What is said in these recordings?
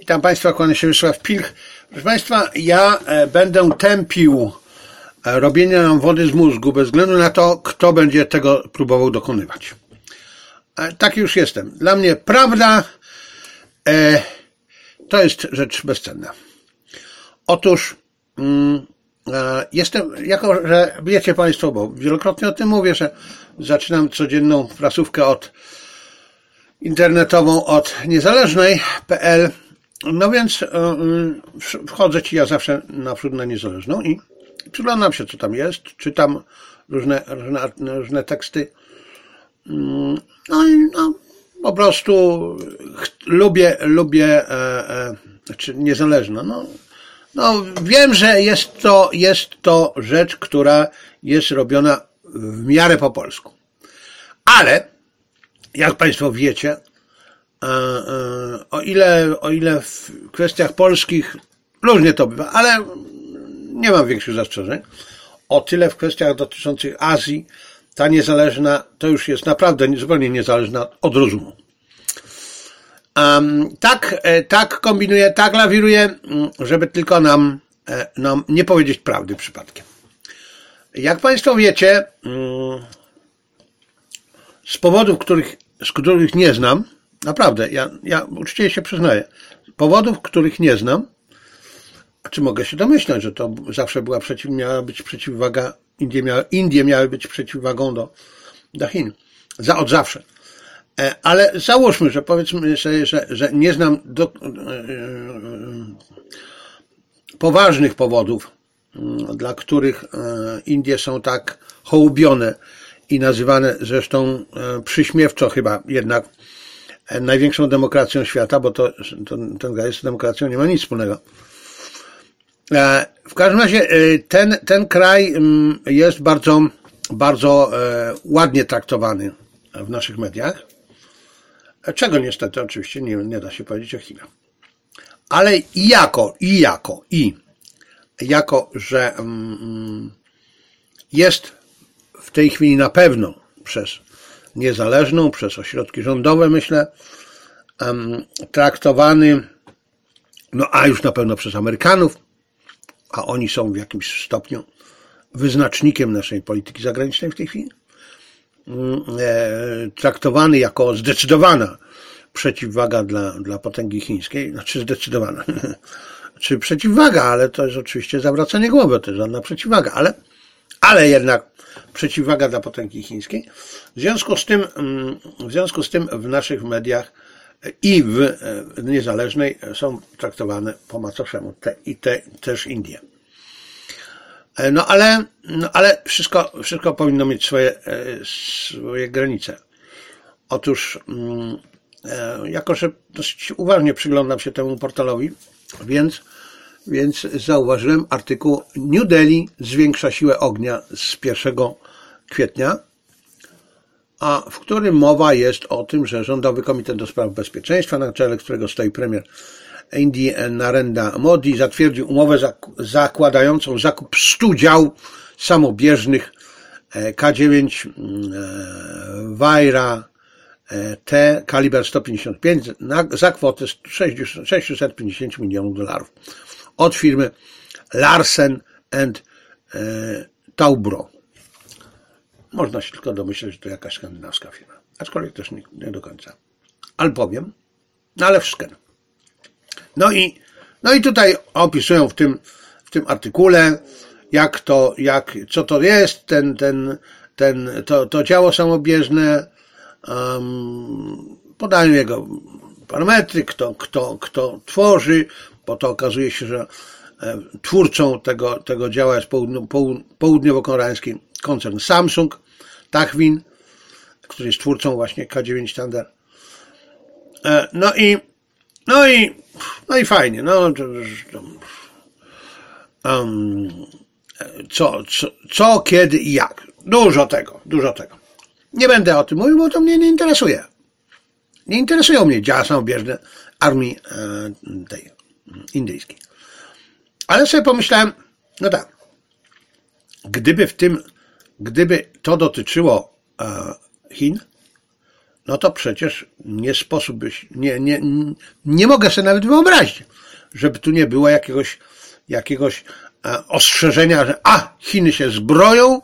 Witam Państwa, kłania się Wiesław Pilch. Proszę Państwa, ja będę tępił robienie nam wody z mózgu bez względu na to, kto będzie tego próbował dokonywać. Taki już jestem. Dla mnie prawda to jest rzecz bezcenna. Otóż jestem, jako że wiecie Państwo, bo wielokrotnie o tym mówię, że zaczynam codzienną prasówkę internetową od niezależnej.pl, no więc wchodzę Ci ja zawsze naprzód na niezależną i przyglądam się, co tam jest, czytam różne teksty. No i po prostu lubię znaczy niezależną. No wiem, że jest to rzecz, która jest robiona w miarę po polsku. Ale jak Państwo wiecie, o ile w kwestiach polskich różnie to bywa, ale nie mam większych zastrzeżeń, o tyle w kwestiach dotyczących Azji ta niezależna to już jest naprawdę zupełnie niezależna od rozumu. Tak kombinuje, tak lawiruje, żeby tylko nam nie powiedzieć prawdy przypadkiem. Jak Państwo wiecie, z powodów, z których nie znam, naprawdę, ja uczciwie się przyznaję, powodów, których nie znam, a czy mogę się domyślać, że to zawsze miała być przeciwwaga, Indie miały być przeciwwagą do Chin, od zawsze. Ale załóżmy, że powiedzmy sobie, że nie znam poważnych powodów, dla których Indie są tak hołubione i nazywane zresztą przyśmiewczo chyba jednak największą demokracją świata, bo ten kraj z demokracją nie ma nic wspólnego. W każdym razie ten kraj jest bardzo, bardzo ładnie traktowany w naszych mediach, czego niestety oczywiście nie da się powiedzieć o Chinach. Ale jako że jest w tej chwili na pewno przez niezależną, przez ośrodki rządowe, myślę, traktowany, a już na pewno przez Amerykanów, a oni są w jakimś stopniu wyznacznikiem naszej polityki zagranicznej w tej chwili, traktowany jako zdecydowana przeciwwaga dla potęgi chińskiej, znaczy zdecydowana, czy przeciwwaga, ale to jest oczywiście zawracanie głowy, to jest żadna przeciwwaga, ale jednak przeciwwaga dla potęgi chińskiej. W związku z tym w naszych mediach i w niezależnej są traktowane po macoszemu też Indie. Ale wszystko powinno mieć swoje granice. Otóż, jako że dosyć uważnie przyglądam się temu portalowi, więc zauważyłem artykuł New Delhi zwiększa siłę ognia z 1 kwietnia, w którym mowa jest o tym, że Rządowy Komitet do Spraw Bezpieczeństwa, na czele którego stoi premier Indii Narendra Modi, zatwierdził umowę zakładającą zakup 100 dział samobieżnych K9 Vaira T kaliber 155 za kwotę $650 milionów od firmy Larsen & Toubro. Można się tylko domyśleć, że to jakaś skandynawska firma, aczkolwiek też nie do końca. Ale powiem, ale wszystko. No i tutaj opisują w tym artykule, co to jest, to działo samobieżne, podają jego parametry, kto tworzy, bo to okazuje się, że twórcą tego działa jest południowo-koreański koncern Samsung, Tachwin, który jest twórcą właśnie K9 Thunder. No i fajnie, co, kiedy i jak. Dużo tego. Nie będę o tym mówił, bo to mnie nie interesuje. Nie interesują mnie działa samobieżne armii tej indyjskiej. Ale sobie pomyślałem, tak, gdyby to dotyczyło Chin, no to przecież nie sposób nie mogę sobie nawet wyobrazić, żeby tu nie było jakiegoś ostrzeżenia, że Chiny się zbroją,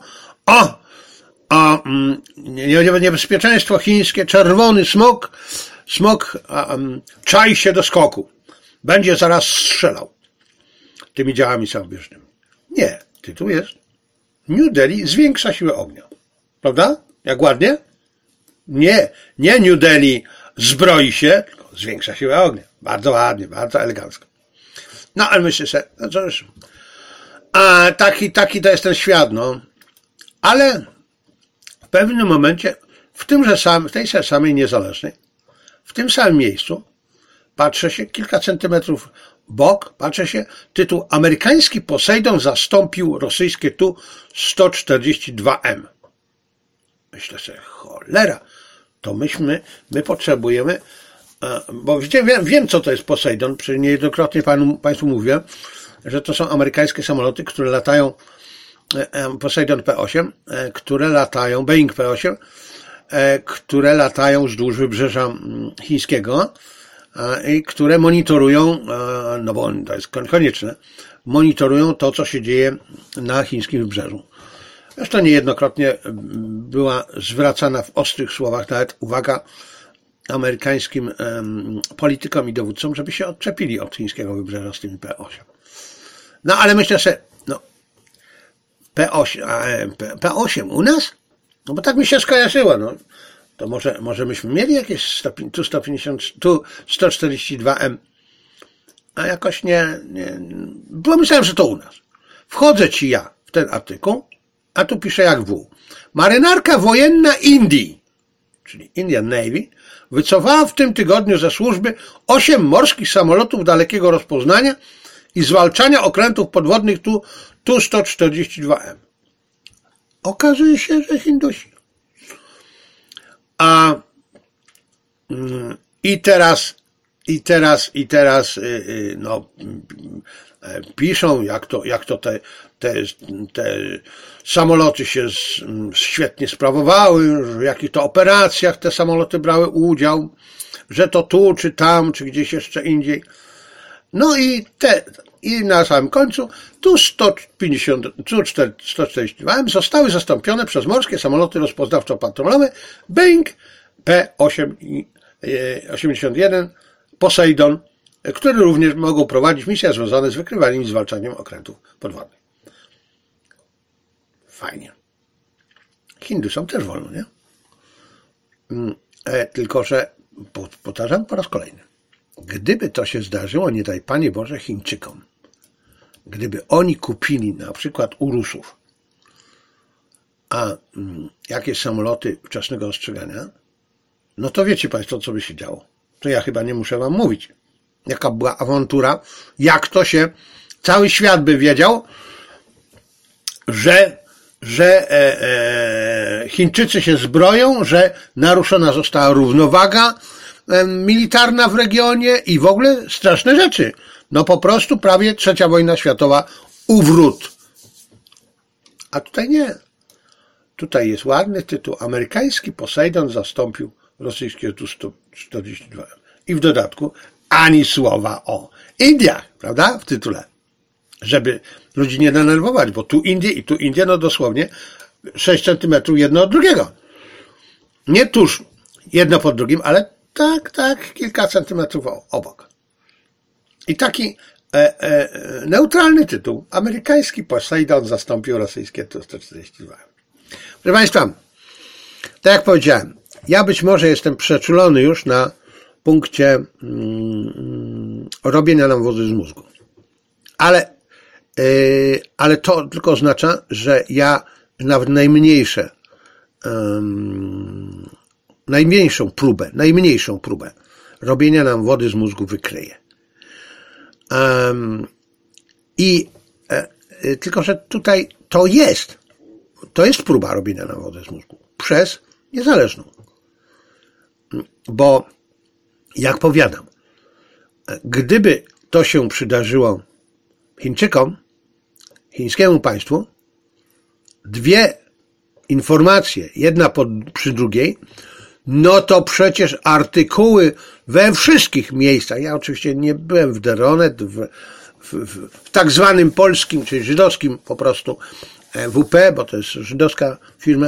niebezpieczeństwo chińskie, czerwony smok czai się do skoku. Będzie zaraz strzelał tymi działami samobieżnymi. Nie, tytuł jest New Delhi zwiększa siłę ognia. Prawda? Jak ładnie? Nie New Delhi zbroi się, tylko zwiększa siłę ognia. Bardzo ładnie, bardzo elegancko. No, ale myślę sobie, no co już, taki to jest ten świat, no. Ale w pewnym momencie, w tej samej Niezależnej, w tym samym miejscu, patrzę się, kilka centymetrów bok, patrzę się, tytuł amerykański Poseidon zastąpił rosyjskie Tu-142M. Myślę sobie, cholera, to my potrzebujemy, bo wiem co to jest Poseidon, przecież niejednokrotnie Państwu mówiłem, że to są amerykańskie samoloty, które latają, Poseidon P8, które latają, Boeing P8, które latają wzdłuż wybrzeża chińskiego i które monitorują, no bo to jest konieczne, monitorują to, co się dzieje na chińskim wybrzeżu. Zresztą niejednokrotnie była zwracana w ostrych słowach nawet uwaga amerykańskim politykom i dowódcom, żeby się odczepili od chińskiego wybrzeża z tymi P8. No ale myślę sobie, no P8 u nas? No bo tak mi się skojarzyło, no. To może myśmy mieli jakieś Tu-142M, a jakoś nie, bo myślałem, że to u nas. Wchodzę ci ja w ten artykuł, a tu piszę jak w. Marynarka wojenna Indii, czyli Indian Navy, wycofała w tym tygodniu ze służby 8 morskich samolotów dalekiego rozpoznania i zwalczania okrętów podwodnych Tu-142M. Okazuje się, że Hindusi. I teraz no, piszą, jak to te samoloty się świetnie sprawowały, w jakich to operacjach te samoloty brały udział, że to tu, czy tam, czy gdzieś jeszcze indziej. No i na samym końcu Tu-142M zostały zastąpione przez morskie samoloty rozpoznawczo-patrolowe Boeing P-81 Poseidon, które również mogą prowadzić misje związane z wykrywaniem i zwalczaniem okrętów podwodnych. Fajnie. Hindusom też wolno, nie? Tylko że, powtarzam po raz kolejny, gdyby to się zdarzyło, nie daj Panie Boże, Chińczykom, gdyby oni kupili na przykład u Rusów jakieś samoloty wczesnego ostrzegania, no to wiecie Państwo, co by się działo. To ja chyba nie muszę Wam mówić, jaka była awantura, jak to się, cały świat by wiedział, że Chińczycy się zbroją, że naruszona została równowaga militarna w regionie i w ogóle straszne rzeczy. No po prostu prawie III wojna światowa uwrót. A tutaj nie. Tutaj jest ładny tytuł. Amerykański Poseidon zastąpił rosyjskie Tu-142. I w dodatku ani słowa o Indiach, prawda? W tytule. Żeby ludzi nie denerwować, bo tu Indie i tu Indie, no dosłownie 6 centymetrów jedno od drugiego. Nie tuż jedno po drugim, ale tak, kilka centymetrów obok. I taki neutralny tytuł. Amerykański Poseidon zastąpił rosyjskie Tu-142. Proszę Państwa, tak jak powiedziałem, ja być może jestem przeczulony już na punkcie robienia nam wody z mózgu. Ale to tylko oznacza, że ja nawet najmniejszą próbę robienia nam wody z mózgu wykryję. Tylko, że tutaj to jest próba robienia nam wody z mózgu przez Niezależną. Bo, jak powiadam, gdyby to się przydarzyło Chińczykom, chińskiemu państwu, dwie informacje, jedna przy drugiej, no to przecież artykuły we wszystkich miejscach. Ja oczywiście nie byłem w Deronet, w tak zwanym polskim, czyli żydowskim po prostu WP, bo to jest żydowska firma,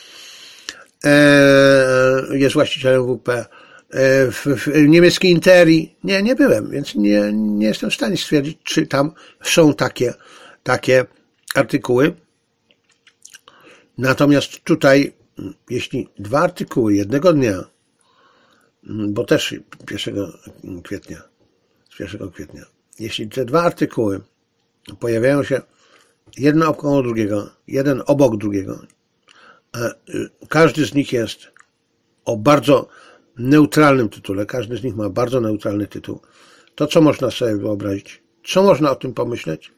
jest właścicielem WP, w niemieckiej Interi. Nie byłem, więc nie jestem w stanie stwierdzić, czy tam są takie artykuły. Natomiast tutaj, jeśli 2 artykuły jednego dnia, bo też 1 kwietnia, jeśli te 2 artykuły pojawiają się jeden około drugiego, jeden obok drugiego, każdy z nich jest o bardzo neutralnym tytule, każdy z nich ma bardzo neutralny tytuł, to co można sobie wyobrazić? Co można o tym pomyśleć?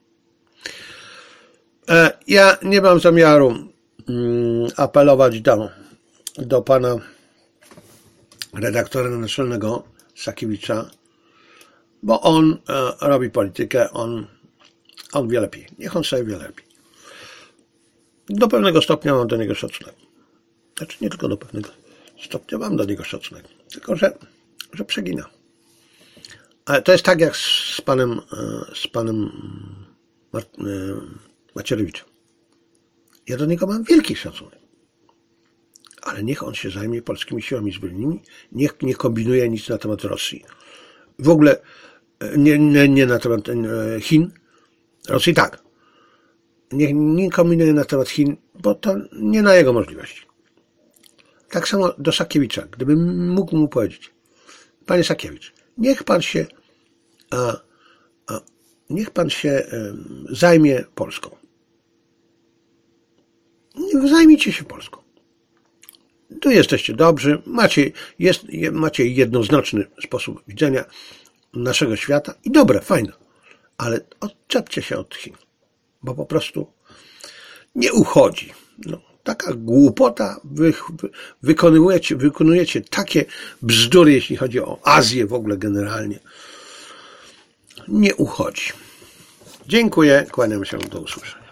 Ja nie mam zamiaru apelować do pana redaktora naczelnego Sakiewicza, bo on robi politykę, on wie lepiej. Niech on sobie wie lepiej. Do pewnego stopnia mam do niego szacunek. Znaczy nie tylko do pewnego stopnia mam do niego szacunek, tylko że przegina. Ale to jest tak jak z panem Macierewiczem. Ja do niego mam wielki szacunek. Ale niech on się zajmie polskimi siłami zbrojnymi, niech nie kombinuje nic na temat Rosji. W ogóle nie na temat Chin. Rosji tak. Niech nie kombinuje na temat Chin, bo to nie na jego możliwości. Tak samo do Sakiewicza. Gdybym mógł mu powiedzieć: panie Sakiewicz, niech pan się zajmie Polską. Zajmijcie się Polską. Tu jesteście dobrzy, macie jednoznaczny sposób widzenia naszego świata i dobre, fajne, ale odczepcie się od Chin, bo po prostu nie uchodzi. No, taka głupota, wykonujecie takie bzdury, jeśli chodzi o Azję w ogóle generalnie. Nie uchodzi. Dziękuję, kłaniam się, do usłyszenia.